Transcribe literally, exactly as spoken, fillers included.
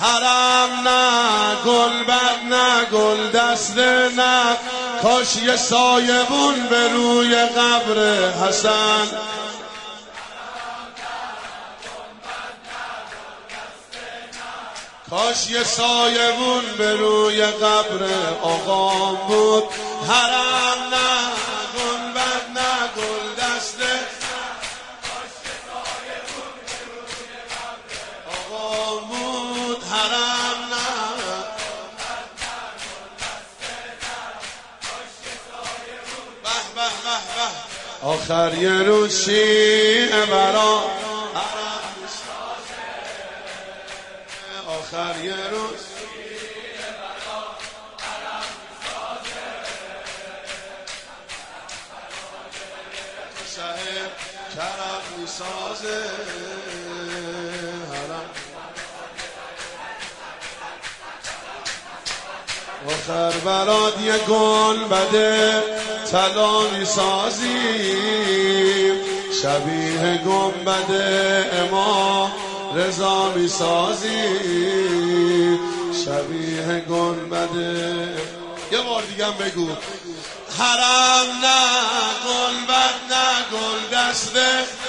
حرم نه گلبد نه گل دسته نه، کاش یه سایبون به روی قبر حسن. کاش یه سایبون به روی قبر آقام بود. حرم نه گلبد نه گل دسته، کاش یه سایبون به روی قبر آقام بود. حرم نه گلبد نه گل دسته، کاش یه سایبون. به به به به، آخر یه روز شیعه برا حرم میسازه، آخر یه روز شیعه برا حرم میسازه. شهر کرم میسازه حرم. آخر برات یه گل بده طلا میسازیم، شبیه گنبد امام رضا میسازیم، شبیه گنبد. یه بار دیگه هم بگو. حرم نه گلبد نه گل دسته،